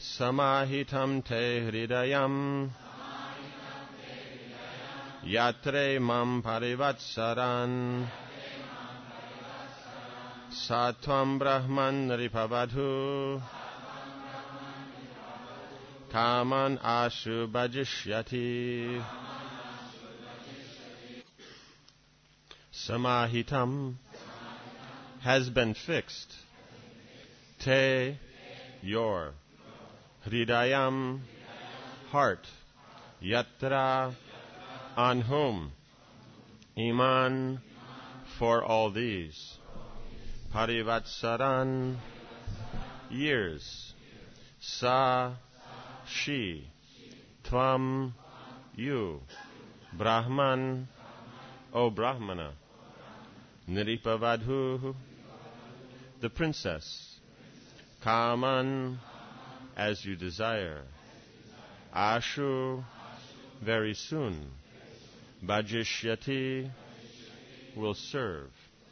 Samahitam te hridayam yatre mam parivatsaran Satvam Brahman Ripavadhu Kaman Ashu Bhajishyati. Samahitam has been fixed. Te, your. Hridayam, heart. Yatra, on whom. Iman, for all these. Parivatsaran, years. Sa, she. Tvam, you. Brahman, O Brahmana. Niripavadhu, the princess. Kaman, as you desire. Ashu, very soon. Bhajishyati, will serve.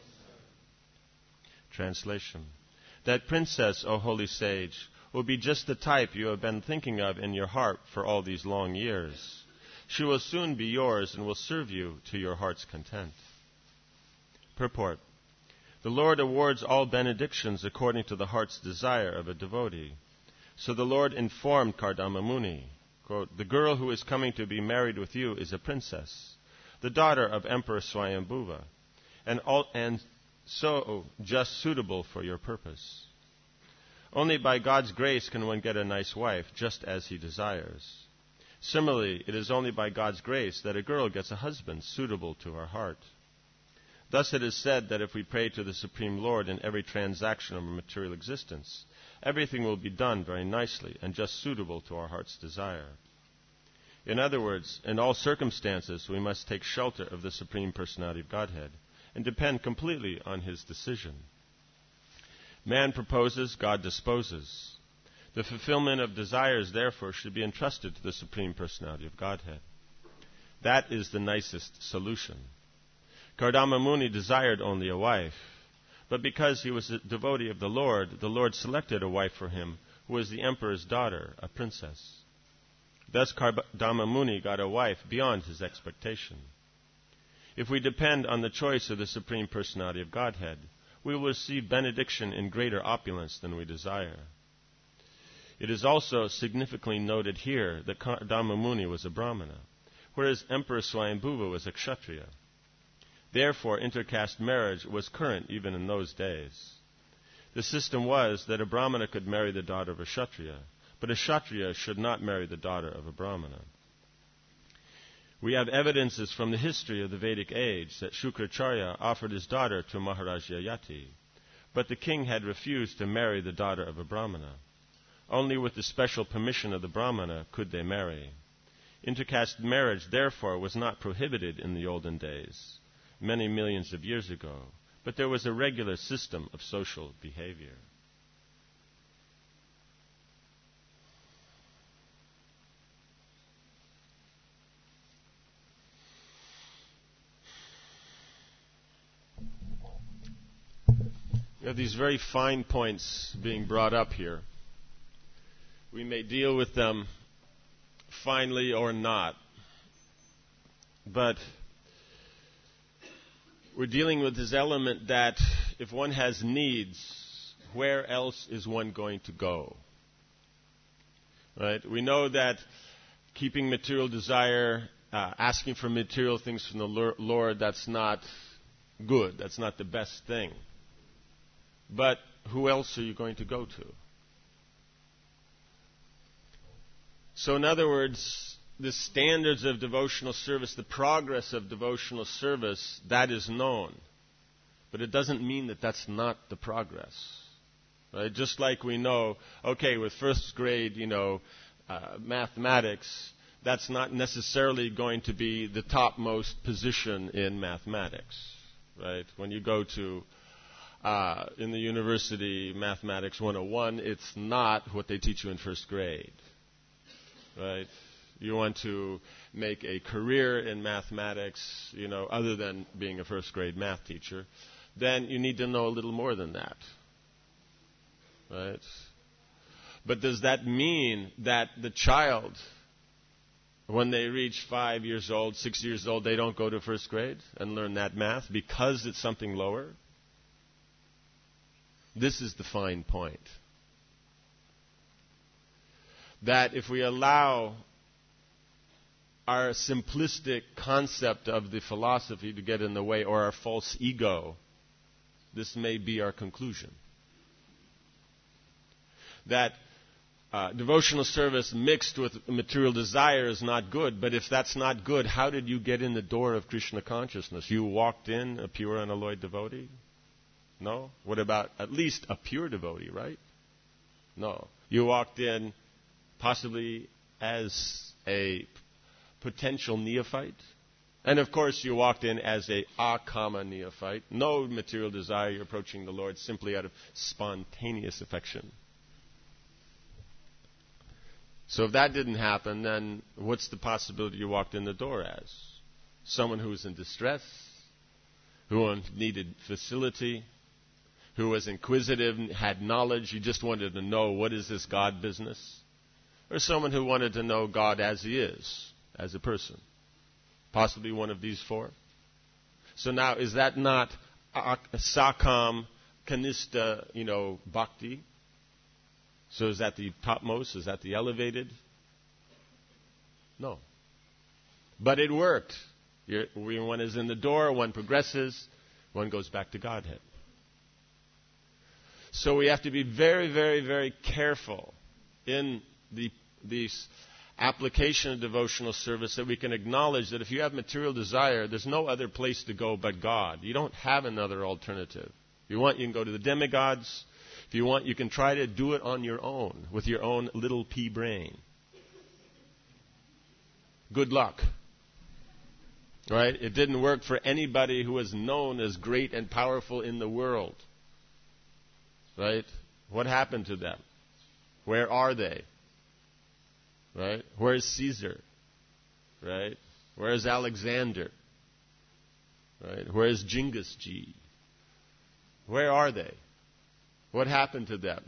Translation. That princess, O holy sage, will be just the type you have been thinking of in your heart for all these long years. She will soon be yours and will serve you to your heart's content. Purport. The Lord awards all benedictions according to the heart's desire of a devotee. So the Lord informed Kardama Muni, quote, the girl who is coming to be married with you is a princess, the daughter of Emperor Swayambhuva, and so just suitable for your purpose. Only by God's grace can one get a nice wife, just as he desires. Similarly, it is only by God's grace that a girl gets a husband suitable to her heart. Thus it is said that if we pray to the Supreme Lord in every transaction of our material existence, everything will be done very nicely and just suitable to our heart's desire. In other words, in all circumstances, we must take shelter of the Supreme Personality of Godhead and depend completely on his decision. Man proposes, God disposes. The fulfillment of desires, therefore, should be entrusted to the Supreme Personality of Godhead. That is the nicest solution. Kardama Muni desired only a wife, but because he was a devotee of the Lord selected a wife for him who was the emperor's daughter, a princess. Thus Kardama Muni got a wife beyond his expectation. If we depend on the choice of the Supreme Personality of Godhead, we will receive benediction in greater opulence than we desire. It is also significantly noted here that Kardama Muni was a Brahmana, whereas Emperor Swayambhuva was a Kshatriya. Therefore, intercaste marriage was current even in those days. The system was that a Brahmana could marry the daughter of a Kshatriya, but a Kshatriya should not marry the daughter of a Brahmana. We have evidences from the history of the Vedic age that Shukracharya offered his daughter to Maharaj Yayati, but the king had refused to marry the daughter of a Brahmana. Only with the special permission of the Brahmana could they marry. Intercaste marriage, therefore, was not prohibited in the olden days, many millions of years ago, but there was a regular system of social behavior. You have these very fine points being brought up here. We may deal with them finely or not, but we're dealing with this element that if one has needs, where else is one going to go? Right? We know that keeping material desire, asking for material things from the Lord, that's not good. That's not the best thing. But who else are you going to go to? So in other words, the standards of devotional service, the progress of devotional service, that is known. But it doesn't mean that that's not the progress. Right? Just like we know, okay, with first grade, mathematics, that's not necessarily going to be the topmost position in mathematics. Right? When you go to in the university Mathematics 101, it's not what they teach you in first grade. Right? You want to make a career in mathematics, other than being a first grade math teacher, then you need to know a little more than that. Right? But does that mean that the child, when they reach 5 years old, 6 years old, they don't go to first grade and learn that math because it's something lower? This is the fine point. That if we allow our simplistic concept of the philosophy to get in the way, or our false ego, this may be our conclusion. That devotional service mixed with material desire is not good, but if that's not good, how did you get in the door of Krishna consciousness? You walked in a pure, unalloyed devotee? No? What about at least a pure devotee, right? No. You walked in possibly as a potential neophyte. And of course, you walked in as a akama neophyte. No material desire, you're approaching the Lord simply out of spontaneous affection. So if that didn't happen, then what's the possibility you walked in the door as? Someone who was in distress, who needed facility, who was inquisitive, had knowledge, you just wanted to know, what is this God business? Or someone who wanted to know God as He is, as a person. Possibly one of these four. So now, is that not sakam, kanista, bhakti? So is that the topmost? Is that the elevated? No. But it worked. One is in the door, one progresses, one goes back to Godhead. So we have to be very, very, very careful in the application of devotional service, that we can acknowledge that if you have material desire, there's no other place to go but God. You don't have another alternative. If you want, you can go to the demigods. If you want, you can try to do it on your own, with your own little pea brain. Good luck. Right? It didn't work for anybody who was known as great and powerful in the world. Right? What happened to them? Where are they? Right? Where is Caesar? Right? Where is Alexander? Right? Where is Genghis G? Where are they? What happened to them?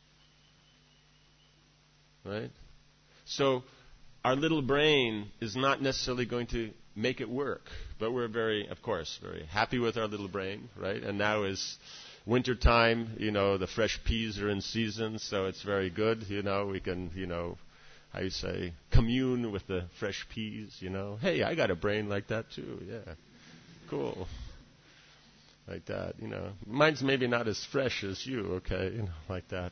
Right? So our little brain is not necessarily going to make it work, but we're very happy with our little brain, right? And now is wintertime, the fresh peas are in season, so it's very good, we can, how you say, commune with the fresh peas, Hey, I got a brain like that too, yeah. Cool. Like that, Mine's maybe not as fresh as you, okay, like that.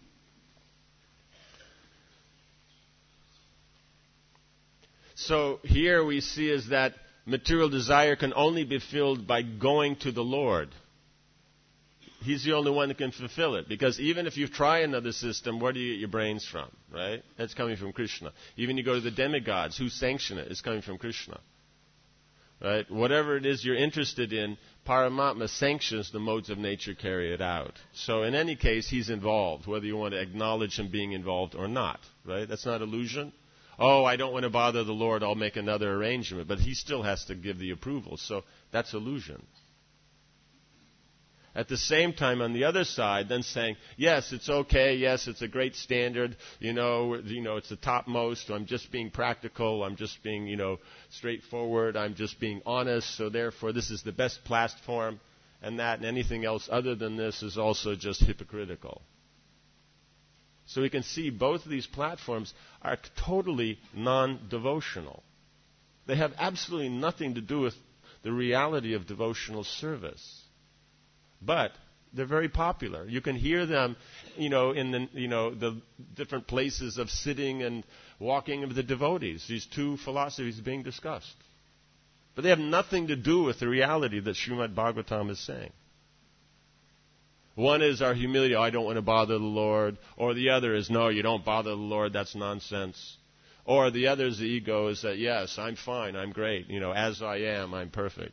So here we see is that material desire can only be filled by going to the Lord. He's the only one that can fulfill it. Because even if you try another system, where do you get your brains from, right? It's coming from Krishna. Even you go to the demigods, who sanction it? It's coming from Krishna. Right? Whatever it is you're interested in, Paramatma sanctions the modes of nature carry it out. So in any case, He's involved, whether you want to acknowledge Him being involved or not. Right? That's not illusion. Oh, I don't want to bother the Lord, I'll make another arrangement. But He still has to give the approval. So that's illusion. At the same time, on the other side, then saying, yes, it's okay, yes, it's a great standard, it's the topmost, I'm just being practical, I'm just being, straightforward, I'm just being honest, so therefore this is the best platform, and anything else other than this is also just hypocritical. So we can see both of these platforms are totally non-devotional. They have absolutely nothing to do with the reality of devotional service. But they're very popular. You can hear them, in the different places of sitting and walking of the devotees. These two philosophies being discussed. But they have nothing to do with the reality that Srimad Bhagavatam is saying. One is our humility, I don't want to bother the Lord. Or the other is, no, you don't bother the Lord, that's nonsense. Or the other is the ego, is that, yes, I'm fine, I'm great. As I am, I'm perfect.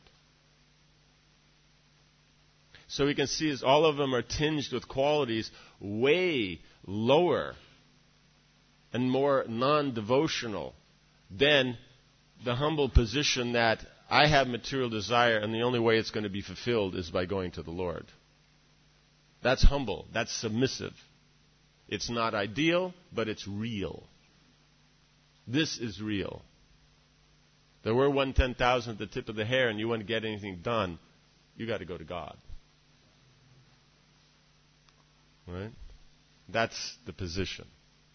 So we can see as all of them are tinged with qualities way lower and more non-devotional than the humble position that I have material desire and the only way it's going to be fulfilled is by going to the Lord. That's humble. That's submissive. It's not ideal, but it's real. This is real. There were 1/10,000 at the tip of the hair, and you want to get anything done, you got to go to God. Right? That's the position.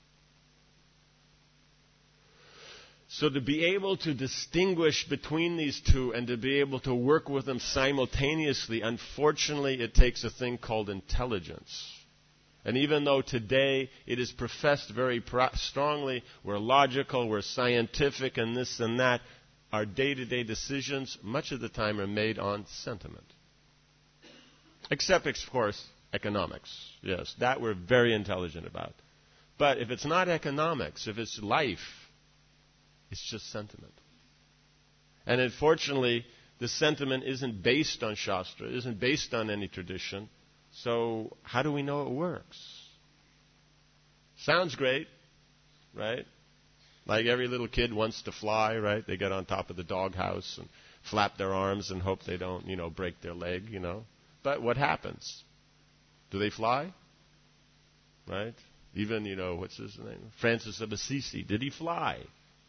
So to be able to distinguish between these two and to be able to work with them simultaneously, unfortunately, it takes a thing called intelligence. And even though today it is professed very strongly, we're logical, we're scientific, and this and that, our day-to-day decisions, much of the time, are made on sentiment. Except, of course, economics. Yes, that we're very intelligent about. But if it's not economics, if it's life, it's just sentiment. And unfortunately, the sentiment isn't based on Shastra, isn't based on any tradition. So how do we know it works? Sounds great, right? Like every little kid wants to fly, right? They get on top of the doghouse and flap their arms and hope they don't, break their leg, But what happens? Do they fly? Right? Even, what's his name? Francis of Assisi. Did he fly?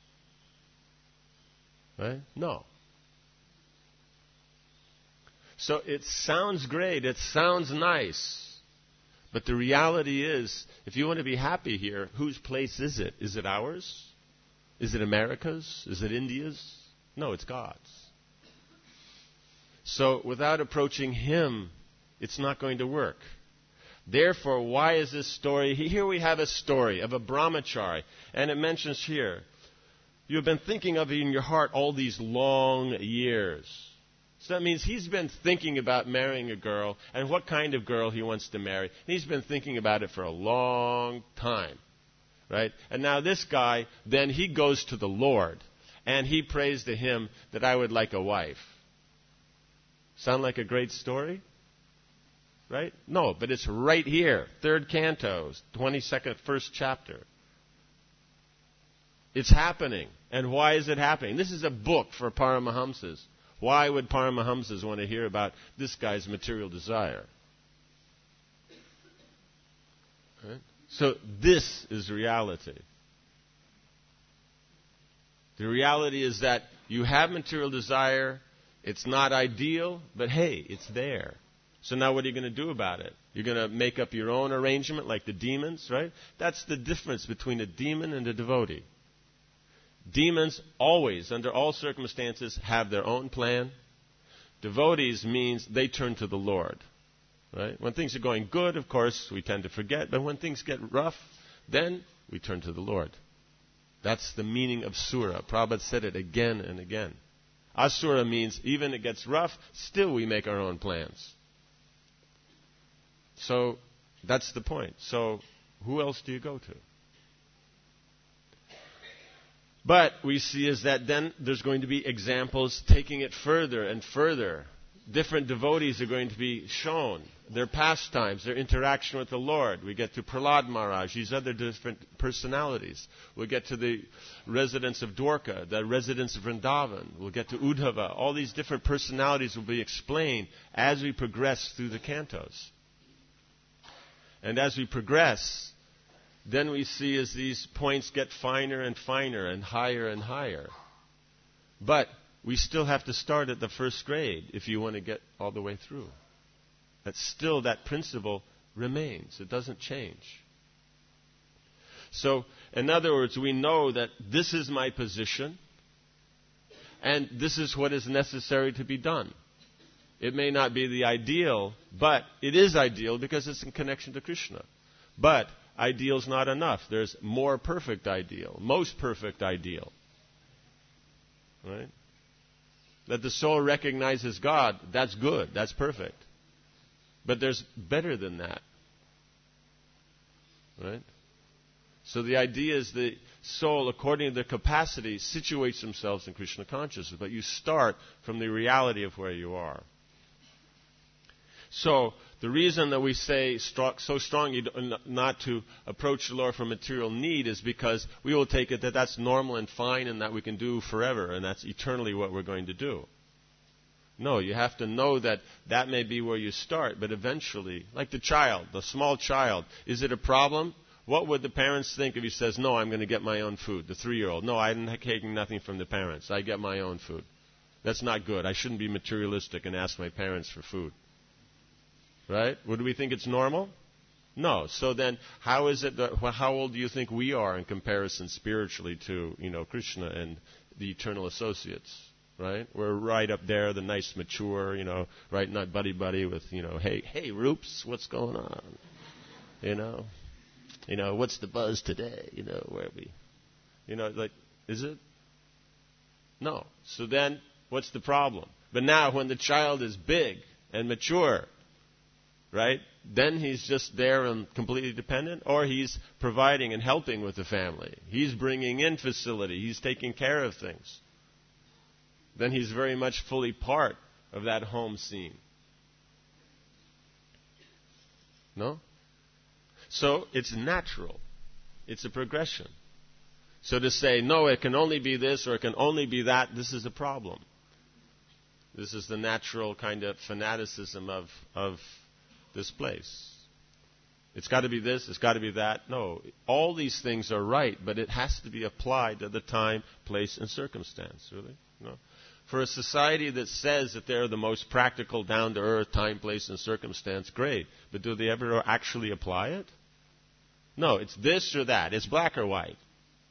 Right? No. So it sounds great. It sounds nice. But the reality is, if you want to be happy here, whose place is it? Is it ours? Is it America's? Is it India's? No, it's God's. So without approaching Him, it's not going to work. Therefore, why is this story? Here we have a story of a brahmachari. And it mentions here, you have been thinking of it in your heart all these long years. So that means he's been thinking about marrying a girl and what kind of girl he wants to marry. He's been thinking about it for a long time. Right? And now this guy, then he goes to the Lord and he prays to Him that I would like a wife. Sound like a great story? Right? No, but it's right here. 3rd canto, 22nd, 1st chapter. It's happening. And why is it happening? This is a book for Paramahamsas. Why would Paramahamsas want to hear about this guy's material desire? Right? So this is reality. The reality is that you have material desire. It's not ideal, but hey, it's there. So now what are you going to do about it? You're going to make up your own arrangement like the demons, right? That's the difference between a demon and a devotee. Demons always, under all circumstances, have their own plan. Devotees means they turn to the Lord. Right? When things are going good, of course, we tend to forget. But when things get rough, then we turn to the Lord. That's the meaning of Sura. Prabhupada said it again and again. Asura means even it gets rough, still we make our own plans. So that's the point. So who else do you go to? But we see is that then there's going to be examples taking it further and further. Different devotees are going to be shown, their pastimes, their interaction with the Lord. We get to Prahlad Maharaj, these other different personalities. We'll get to the residents of Dwarka, the residents of Vrindavan. We'll get to Uddhava. All these different personalities will be explained as we progress through the cantos. And as we progress, then we see as these points get finer and finer and higher. But we still have to start at the first grade if you want to get all the way through. That principle remains. It doesn't change. So, in other words, we know that this is my position and this is what is necessary to be done. It may not be the ideal, but it is ideal because it's in connection to Krishna. But ideal is not enough. There's more perfect ideal, most perfect ideal. Right? That the soul recognizes God, that's good, that's perfect. But there's better than that. Right? So the idea is the soul, according to their capacity, situates themselves in Krishna consciousness. But you start from the reality of where you are. So the reason that we say so strongly not to approach the Lord for material need is because we will take it that that's normal and fine and that we can do forever and that's eternally what we're going to do. No, you have to know that that may be where you start, but eventually, like the child, the small child, is it a problem What would the parents think if he says, no, I'm going to get my own food? The 3-year-old, no, I'm taking nothing from the parents. I get my own food. That's not good. I shouldn't be materialistic and ask my parents for food. Right? Would we think it's normal? No. So then, how is it how old do you think we are in comparison spiritually to, Krishna and the eternal associates? Right? We're right up there, the nice, mature, right, not buddy-buddy with, hey, Roops, what's going on? What's the buzz today? Where are we? Is it? No. So then, what's the problem? But now, when the child is big and mature, right, then he's just there and completely dependent, or he's providing and helping with the family. He's bringing in facility. He's taking care of things. Then he's very much fully part of that home scene. No? So it's natural. It's a progression. So to say, no, it can only be this or it can only be that, this is a problem. This is the natural kind of fanaticism of this place. It's got to be this, it's got to be that. No, all these things are right, but it has to be applied to the time, place, and circumstance, really. For a society that says that they're the most practical, down-to-earth, time, place, and circumstance, great. But do they ever actually apply it? No, it's this or that. It's black or white.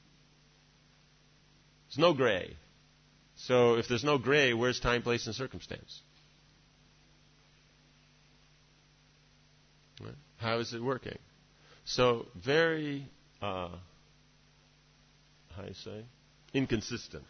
There's no gray. So if there's no gray, where's time, place, and circumstance? Right? How is it working? So very, inconsistent.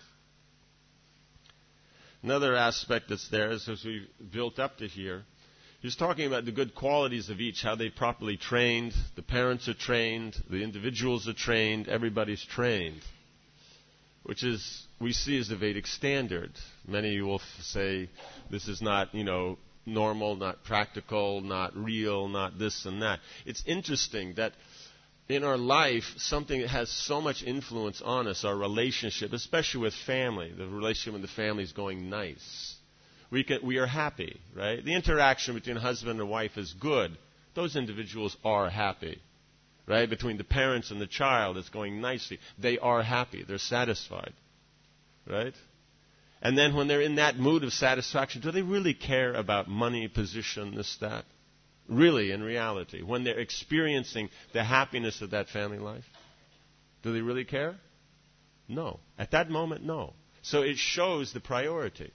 Another aspect that's there is, as we've built up to here, he's talking about the good qualities of each, how they properly trained, the parents are trained, the individuals are trained, everybody's trained, which is, we see as the Vedic standard. Many will say this is not, normal, not practical, not real, not this and that. It's interesting that in our life, something that has so much influence on us, our relationship, especially with family, the relationship with the family is going nice. We are happy, right? The interaction between husband and wife is good. Those individuals are happy, right? Between the parents and the child, it's going nicely. They are happy. They're satisfied, right? And then when they're in that mood of satisfaction, do they really care about money, position, this, that? Really, in reality, when they're experiencing the happiness of that family life, do they really care? No. At that moment, no. So it shows the priority.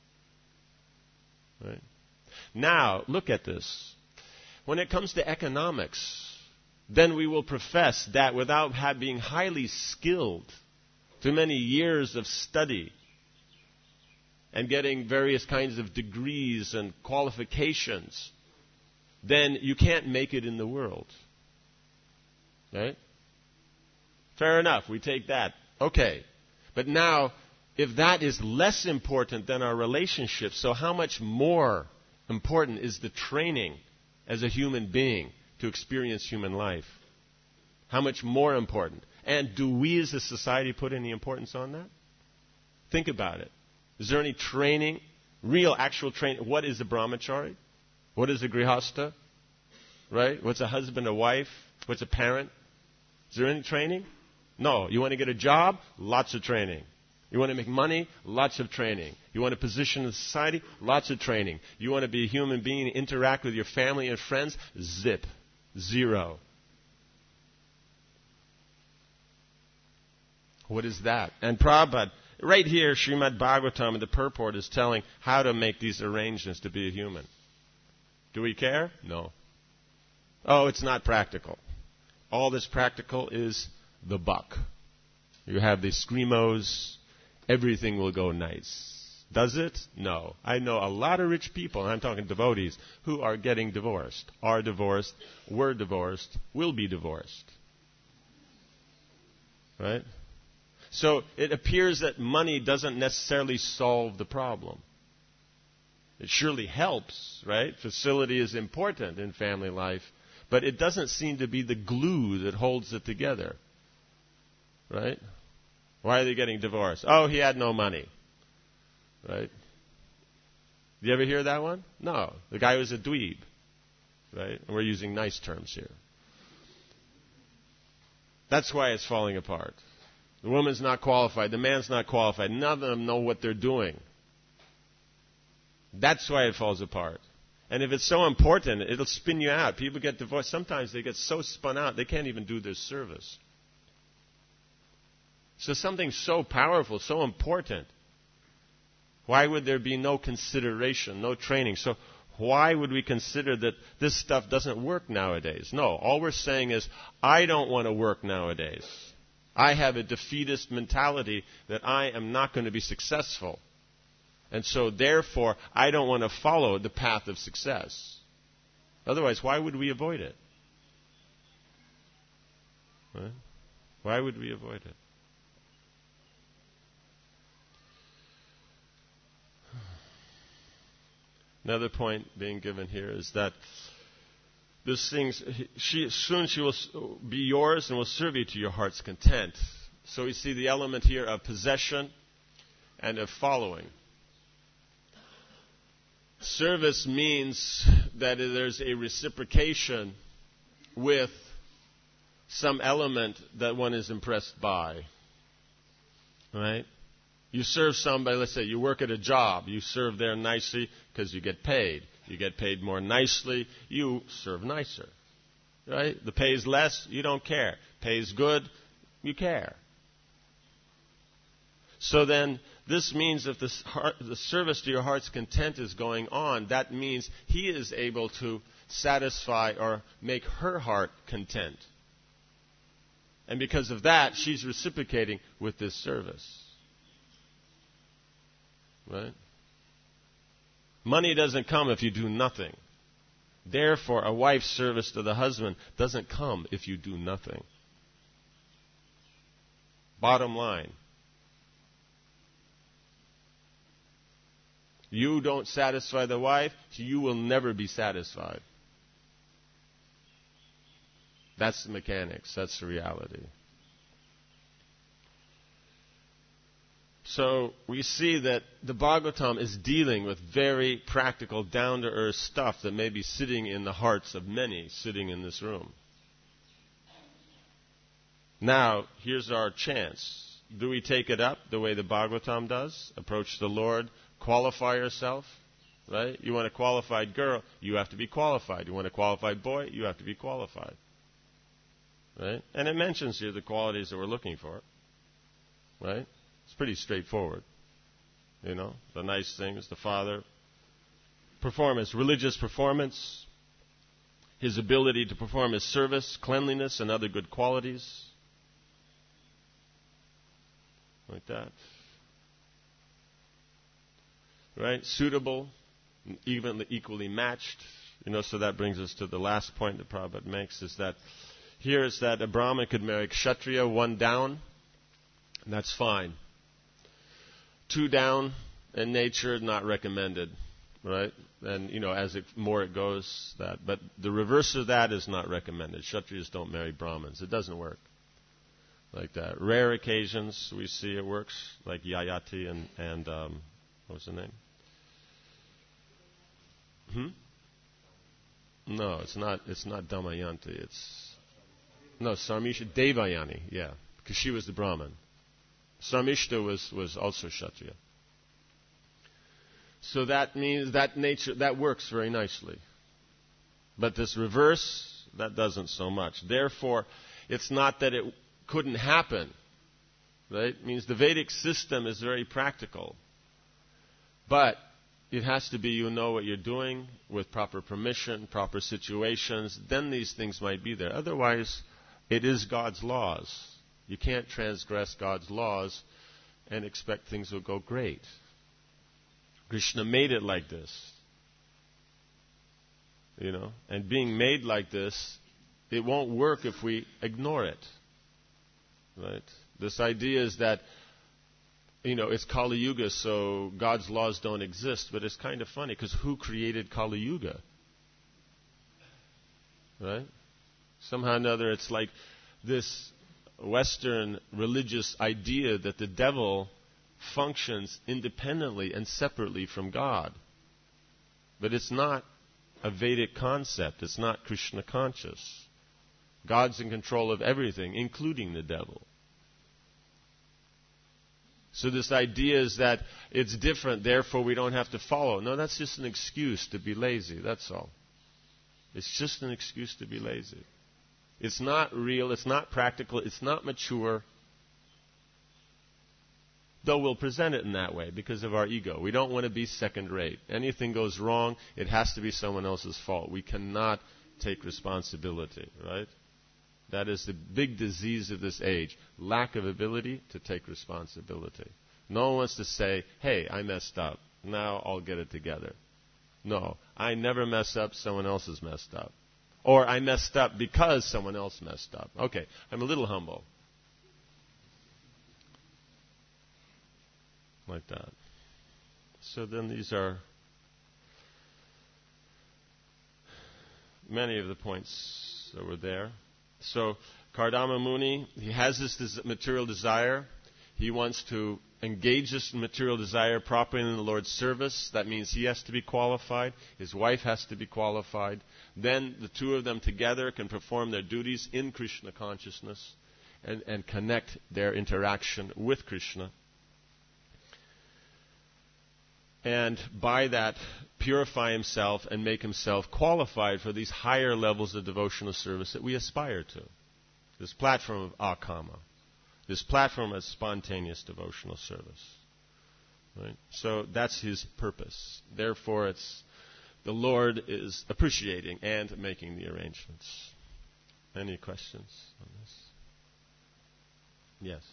Right? Now, look at this. When it comes to economics, then we will profess that without being highly skilled, through many years of study, and getting various kinds of degrees and qualifications, then you can't make it in the world. Right? Fair enough, we take that. Okay. But now, if that is less important than our relationship, so how much more important is the training as a human being to experience human life? How much more important? And do we as a society put any importance on that? Think about it. Is there any training, real actual training? What is a brahmachari? What is a grihasta? Right? What's a husband, a wife? What's a parent? Is there any training? No. You want to get a job? Lots of training. You want to make money? Lots of training. You want a position in society? Lots of training. You want to be a human being, interact with your family and friends? Zip. Zero. What is that? And Prabhupada, right here, Srimad Bhagavatam in the purport is telling how to make these arrangements to be a human. Do we care? No. Oh, it's not practical. All that's practical is the buck. You have the screamos, everything will go nice. Does it? No. I know a lot of rich people, and I'm talking devotees, who are getting divorced, are divorced, were divorced, will be divorced. Right? So it appears that money doesn't necessarily solve the problem. It surely helps, right? Facility is important in family life, but it doesn't seem to be the glue that holds it together. Right? Why are they getting divorced? Oh, he had no money. Right? Do you ever hear that one? No. The guy was a dweeb. Right? And we're using nice terms here. That's why it's falling apart. The woman's not qualified. The man's not qualified. None of them know what they're doing. That's why it falls apart. And if it's so important, it'll spin you out. People get divorced. Sometimes they get so spun out, they can't even do their service. So something so powerful, so important. Why would there be no consideration, no training? So why would we consider that this stuff doesn't work nowadays? No, all we're saying is, I don't want to work nowadays. I have a defeatist mentality that I am not going to be successful. And so, therefore, I don't want to follow the path of success. Otherwise, why would we avoid it? Right? Why would we avoid it? Another point being given here is that this thing, soon she will be yours and will serve you to your heart's content. So we see the element here of possession and of following. Service means that there's a reciprocation with some element that one is impressed by. Right? You serve somebody, let's say you work at a job. You serve there nicely because you get paid. You get paid more nicely, you serve nicer. Right? The pay is less, you don't care. Pay is good, you care. So then, this means if the service to your heart's content is going on, that means he is able to satisfy or make her heart content. And because of that, she's reciprocating with this service. Right? Money doesn't come if you do nothing. Therefore, a wife's service to the husband doesn't come if you do nothing. Bottom line. You don't satisfy the wife, you will never be satisfied. That's the mechanics. That's the reality. So we see that the Bhagavatam is dealing with very practical, down-to-earth stuff that may be sitting in the hearts of many sitting in this room. Now, here's our chance. Do we take it up the way the Bhagavatam does? Approach the Lord, qualify yourself, right? You want a qualified girl, you have to be qualified. You want a qualified boy, you have to be qualified. Right? And it mentions here the qualities that we're looking for. Right? It's pretty straightforward. You know, the nice things, the father. Performance, religious performance. His ability to perform his service, cleanliness, and other good qualities. Like that. Right? Suitable, equally matched. You know, so that brings us to the last point that Prabhupada makes, is that here is that a Brahmin could marry Kshatriya, one down, and that's fine. Two down in nature, not recommended, right? And, you know, as more it goes, that. But the reverse of that is not recommended. Kshatriyas don't marry Brahmins. It doesn't work like that. Rare occasions we see it works, like Yayati and what was the name? No, it's not Damayanti. No, Sarmishta Devayani, yeah, because she was the Brahmin. Sarmishta was also Kshatriya. So that means that nature, that works very nicely. But this reverse, that doesn't so much. Therefore, it's not that it couldn't happen. Right? It means the Vedic system is very practical. But it has to be you know what you're doing with proper permission, proper situations. Then these things might be there. Otherwise, it is God's laws. You can't transgress God's laws and expect things will go great. Krishna made it like this. You know, and being made like this, it won't work if we ignore it. Right? This idea is that, you know, it's Kali Yuga, so God's laws don't exist. But it's kind of funny, because who created Kali Yuga? Right? Somehow or another, it's like this Western religious idea that the devil functions independently and separately from God. But it's not a Vedic concept. It's not Krishna conscious. God's in control of everything, including the devil. So this idea is that it's different, therefore we don't have to follow. No, that's just an excuse to be lazy, that's all. It's just an excuse to be lazy. It's not real, it's not practical, it's not mature. Though we'll present it in that way because of our ego. We don't want to be second rate. Anything goes wrong, it has to be someone else's fault. We cannot take responsibility, right? That is the big disease of this age. Lack of ability to take responsibility. No one wants to say, hey, I messed up. Now I'll get it together. No, I never mess up, someone else has messed up. Or I messed up because someone else messed up. Okay, I'm a little humble. Like that. So then these are many of the points that were there. So Kardama Muni, he has this material desire. He wants to engage this material desire properly in the Lord's service. That means he has to be qualified. His wife has to be qualified. Then the two of them together can perform their duties in Krishna consciousness and connect their interaction with Krishna. And by that, purify himself and make himself qualified for these higher levels of devotional service that we aspire to. This platform of akama. This platform of spontaneous devotional service. Right? So that's his purpose. Therefore, the Lord is appreciating and making the arrangements. Any questions on this? Yes.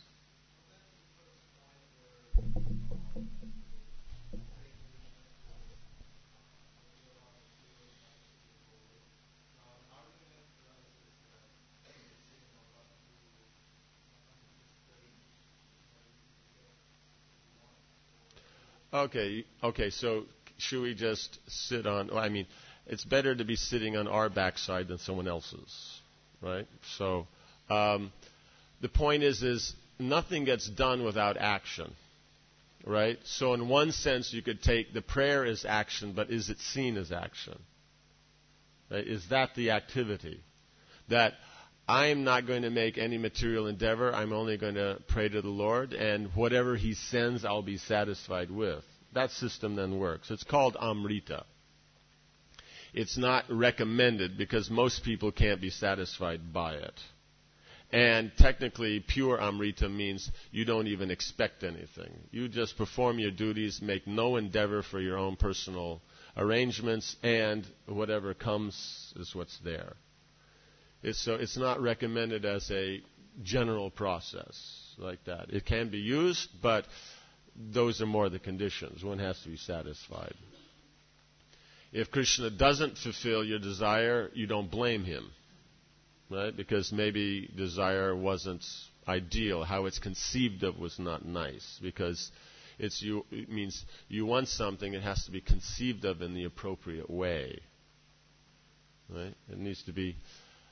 Okay, so should we just sit on, it's better to be sitting on our backside than someone else's, right? So the point is nothing gets done without action, right? So in one sense you could take the prayer as action, but is it seen as action? Right? Is that the activity? That I'm not going to make any material endeavor. I'm only going to pray to the Lord, and whatever He sends, I'll be satisfied with. That system then works. It's called Amrita. It's not recommended because most people can't be satisfied by it. And technically, pure Amrita means you don't even expect anything. You just perform your duties, make no endeavor for your own personal arrangements, and whatever comes is what's there. It's not recommended as a general process like that. It can be used, but those are more the conditions. One has to be satisfied. If Krishna doesn't fulfill your desire, you don't blame him, right? Because maybe desire wasn't ideal. How it's conceived of was not nice. Because it means you want something, it has to be conceived of in the appropriate way, right? It needs to be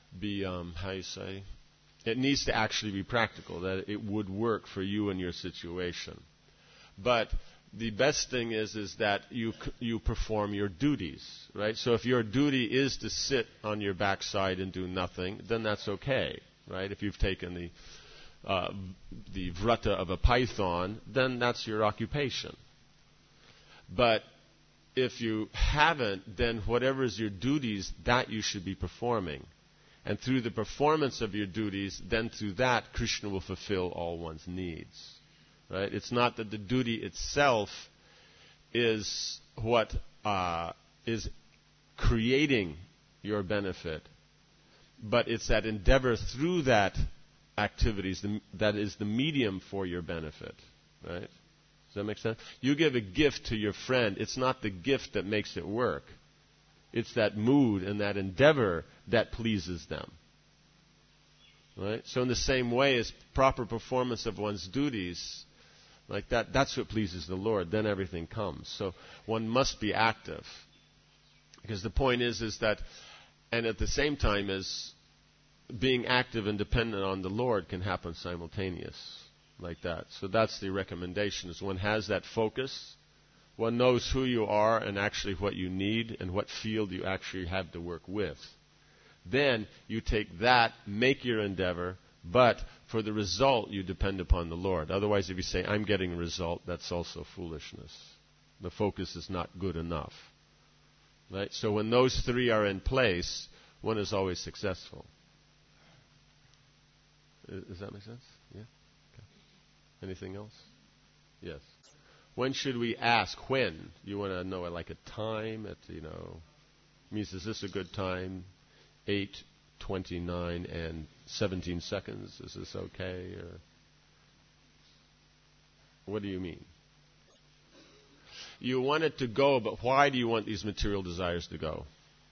it needs to actually be practical, that it would work for you and your situation. But the best thing is that you perform your duties, right? So if your duty is to sit on your backside and do nothing, then that's okay, right? If you've taken the vrata of a python, then that's your occupation. But if you haven't, then whatever is your duties, that you should be performing. And through the performance of your duties, then through that, Krishna will fulfill all one's needs. Right? It's not that the duty itself is what is creating your benefit, but it's that endeavor through that activities that is the medium for your benefit. Right? Does that make sense? You give a gift to your friend, it's not the gift that makes it work. It's that mood and that endeavor that pleases them. Right? So in the same way as proper performance of one's duties, like that's what pleases the Lord. Then everything comes. So one must be active. Because the point is that, and at the same time as being active and dependent on the Lord can happen simultaneous. Like that. So that's the recommendation, is one has that focus. One knows who you are and actually what you need and what field you actually have to work with. then you take that, make your endeavor, but for the result you depend upon the Lord. Otherwise, if you say, I'm getting a result, that's also foolishness. The focus is not good enough. Right? So when those three are in place, one is always successful. Does that make sense? Yeah? Okay. Anything else? Yes. When should we ask? When? You want to know like a time at, means is this a good time? 8:29 and 17 seconds. Is this okay? Or what do you mean? You want it to go, but why do you want these material desires to go?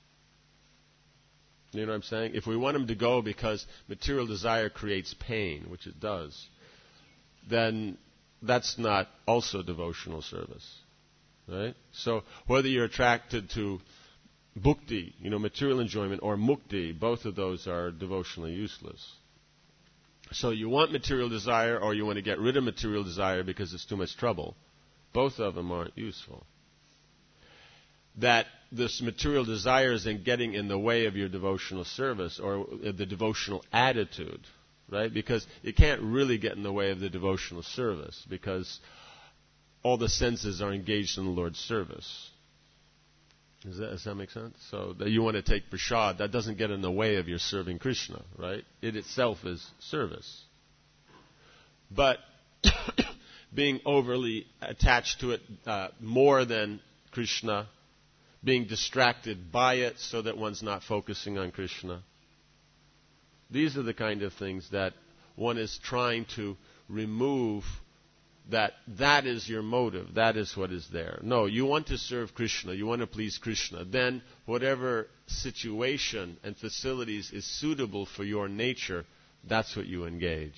You know what I'm saying? If we want them to go because material desire creates pain, which it does, then that's not also devotional service. Right? So whether you're attracted to bhukti, material enjoyment, or mukti, both of those are devotionally useless. So you want material desire or you want to get rid of material desire because it's too much trouble. Both of them aren't useful. That this material desire is getting in the way of your devotional service or the devotional attitude, right? Because it can't really get in the way of the devotional service because all the senses are engaged in the Lord's service. Does that make sense? So that you want to take prasad, that doesn't get in the way of your serving Krishna, right? It itself is service. But being overly attached to it more than Krishna, being distracted by it so that one's not focusing on Krishna. These are the kind of things that one is trying to remove, that is your motive, that is what is there. No, you want to serve Krishna, you want to please Krishna. Then whatever situation and facilities is suitable for your nature, that's what you engage.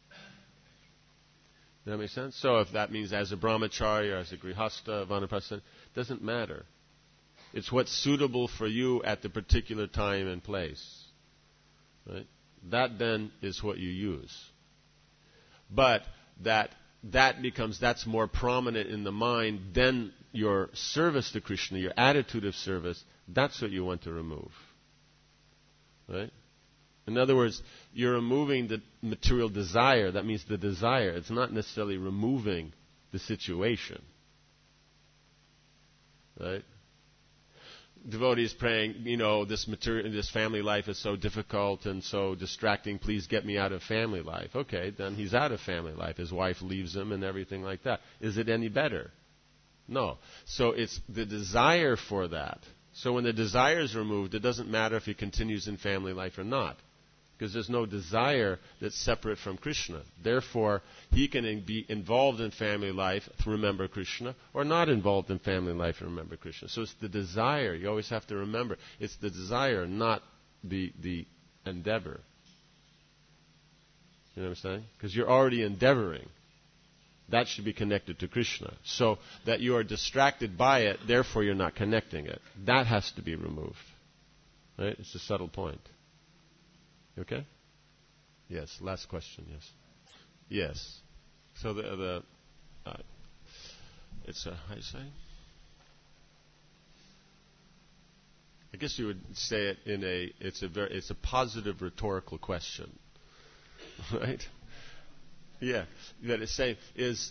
Does that make sense? So if that means as a brahmachari or as a grihastha, vanaprastha, doesn't matter. It's what's suitable for you at the particular time and place. Right? That then is what you use. But that's more prominent in the mind than your service to Krishna, your attitude of service. That's what you want to remove. Right? In other words, you're removing the material desire. That means the desire. It's not necessarily removing the situation. Right? Devotees praying, this family life is so difficult and so distracting. Please get me out of family life. Okay, then he's out of family life. His wife leaves him and everything like that. Is it any better? No. So it's the desire for that. So when the desire is removed, it doesn't matter if he continues in family life or not. Because there's no desire that's separate from Krishna. Therefore, he can be involved in family life to remember Krishna, or not involved in family life to remember Krishna. So it's the desire. You always have to remember. It's the desire, not the endeavor. You know what I'm saying? Because you're already endeavoring. That should be connected to Krishna. So that you are distracted by it, therefore you're not connecting it. That has to be removed. Right? It's a subtle point. Okay? Yes. Last question. Yes. Yes. So it's a, how do you say? I guess you would say it in it's a positive rhetorical question, right? Yeah. That it's saying is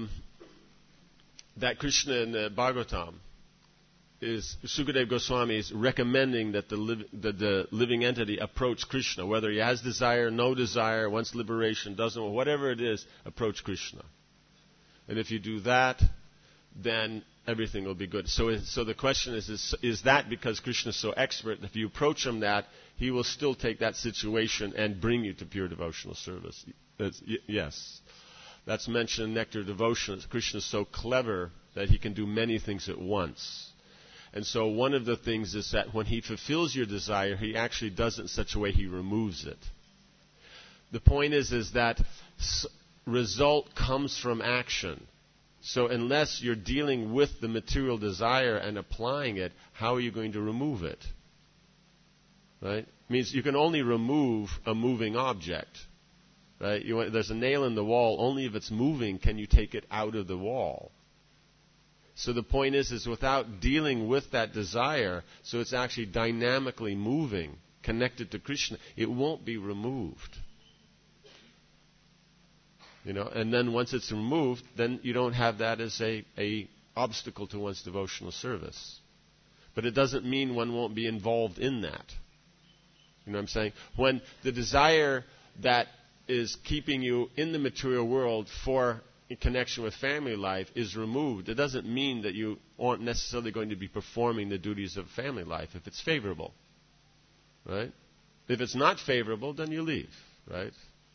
that Krishna in the Bhagavatam is Sukadeva Goswami is recommending that the living entity approach Krishna, whether he has desire, no desire, wants liberation, doesn't, whatever it is, approach Krishna. And if you do that, then everything will be good. So the question is that because Krishna is so expert, if you approach him that, he will still take that situation and bring you to pure devotional service? Yes. That's mentioned in Nectar Devotion. Krishna is so clever that he can do many things at once. And so one of the things is that when he fulfills your desire, he actually does it in such a way he removes it. The point is that result comes from action. So unless you're dealing with the material desire and applying it, how are you going to remove it? Right? It means you can only remove a moving object. Right? There's a nail in the wall. Only if it's moving can you take it out of the wall. So the point is without dealing with that desire, so it's actually dynamically moving, connected to Krishna, it won't be removed. And then once it's removed, then you don't have that as a obstacle to one's devotional service. But it doesn't mean one won't be involved in that. You know what I'm saying? When the desire that is keeping you in the material world for in connection with family life is removed, it doesn't mean that you aren't necessarily going to be performing the duties of family life if it's favorable. Right? If it's not favorable, then you leave. Right?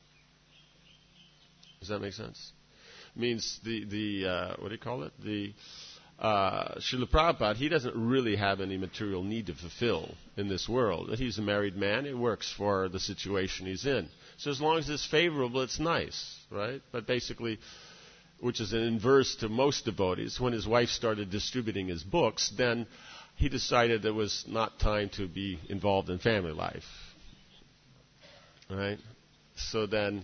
Does that make sense? It means what do you call it? Srila Prabhupada, he doesn't really have any material need to fulfill in this world. He's a married man. It works for the situation he's in. So as long as it's favorable, it's nice, right? But basically, which is an inverse to most devotees, when his wife started distributing his books, then he decided it was not time to be involved in family life. Right? So then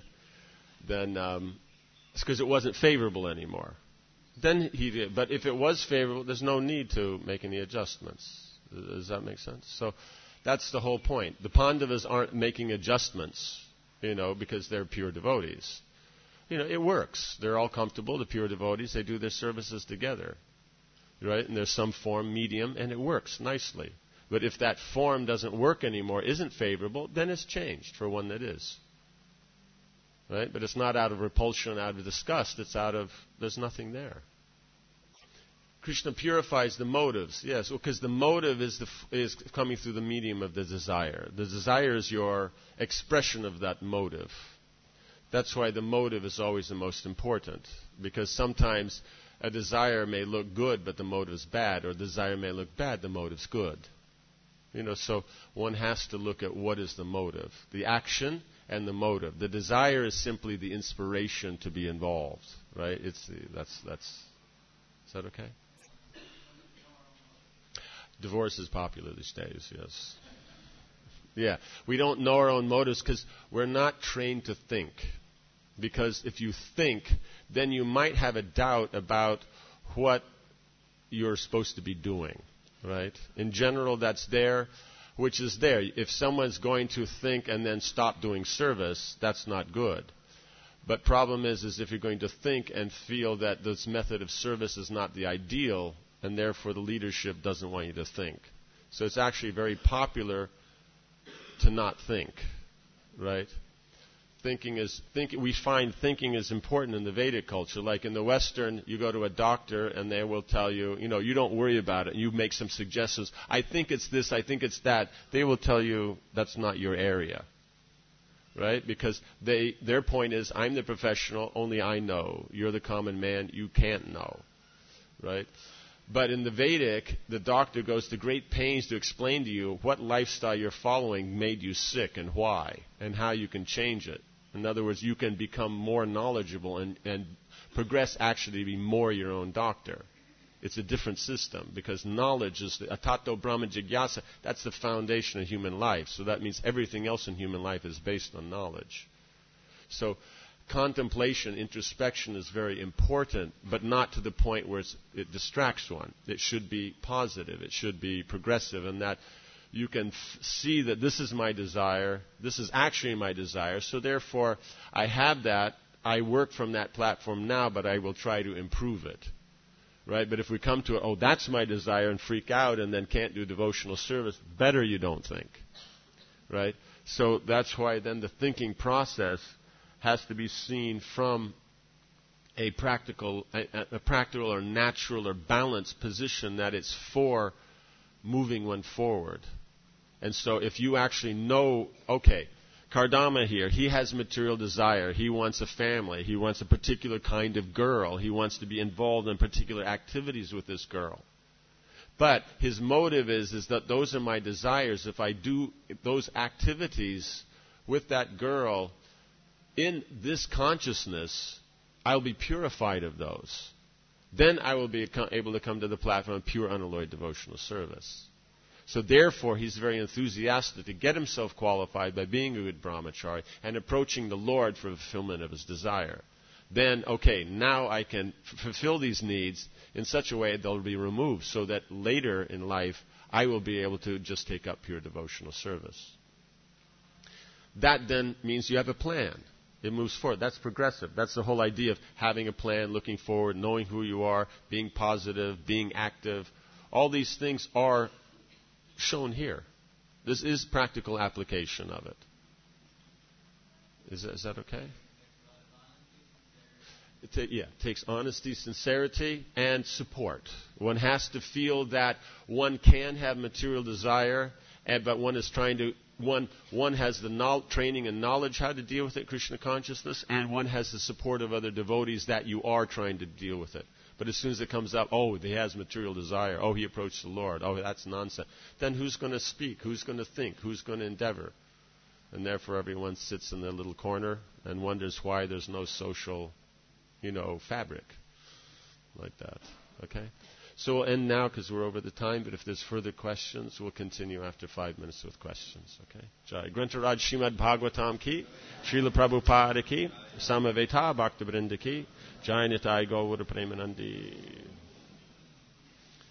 it's because it wasn't favorable anymore. Then he did. But if it was favorable, there's no need to make any adjustments. Does that make sense? So that's the whole point. The Pandavas aren't making adjustments, because they're pure devotees. It works. They're all comfortable, the pure devotees. They do their services together, right? And there's some form, medium, and it works nicely. But if that form doesn't work anymore, isn't favorable, then it's changed for one that is. Right? But it's not out of repulsion, out of disgust. It's out of, there's nothing there. Krishna purifies the motives. Yes, because the motive is coming through the medium of the desire. The desire is your expression of that motive. That's why the motive is always the most important. Because sometimes a desire may look good, but the motive's bad. Or a desire may look bad, the motive's good. So one has to look at what is the motive. The action and the motive. The desire is simply the inspiration to be involved, right? Is that okay? Divorce is popular these days, yes. Yeah, we don't know our own motives because we're not trained to think. Because if you think, then you might have a doubt about what you're supposed to be doing, right? In general, that's there. Which is there. If someone's going to think and then stop doing service, that's not good. But problem is if you're going to think and feel that this method of service is not the ideal, and therefore the leadership doesn't want you to think. So it's actually very popular to not think, right? We find thinking is important in the Vedic culture. Like in the Western, you go to a doctor and they will tell you, you don't worry about it. You make some suggestions. I think it's this, I think it's that. They will tell you that's not your area, right? Because their point is, I'm the professional, only I know. You're the common man, you can't know, right? But in the Vedic, the doctor goes to great pains to explain to you what lifestyle you're following made you sick and why, and how you can change it. In other words, you can become more knowledgeable and progress actually to be more your own doctor. It's a different system because knowledge is the Atato Brahma Jigyasa. That's the foundation of human life. So that means everything else in human life is based on knowledge. So contemplation, introspection is very important, but not to the point where it distracts one. It should be positive. It should be progressive, and that you can see that this is my desire. This is actually my desire. So therefore, I have that. I work from that platform now, but I will try to improve it. Right? But if we come to it, oh, that's my desire, and freak out and then can't do devotional service, better you don't think. Right? So that's why then the thinking process has to be seen from a practical or natural or balanced position that it's for moving one forward. And so if you actually know, okay, Kardama here, he has material desire. He wants a family. He wants a particular kind of girl. He wants to be involved in particular activities with this girl. But his motive is that those are my desires. If I do those activities with that girl in this consciousness, I'll be purified of those. Then I will be able to come to the platform of pure, unalloyed devotional service. So therefore, he's very enthusiastic to get himself qualified by being a good brahmachari and approaching the Lord for the fulfillment of his desire. Then, okay, now I can fulfill these needs in such a way they'll be removed so that later in life I will be able to just take up pure devotional service. that then means you have a plan. It moves forward. That's progressive. That's the whole idea of having a plan, looking forward, knowing who you are, being positive, being active. All these things are shown here. This is practical application of it. Is that okay? It takes honesty, sincerity, and support. One has to feel that one can have material desire, but one is trying to. One has the training and knowledge how to deal with it, Krishna consciousness, and one has the support of other devotees that you are trying to deal with it. But as soon as it comes up, oh, he has material desire. Oh, he approached the Lord. Oh, that's nonsense. Then who's going to speak? Who's going to think? Who's going to endeavor? And therefore everyone sits in their little corner and wonders why there's no social, fabric like that. Okay? So we'll end now because we're over the time, but if there's further questions, we'll continue after 5 minutes with questions. Okay? Jai. Grantaraj Srimad Bhagavatam ki, Srila Prabhupada ki, Samaveta Bhakta Vrinda ki, Jai Nitai Gaura Premanandi.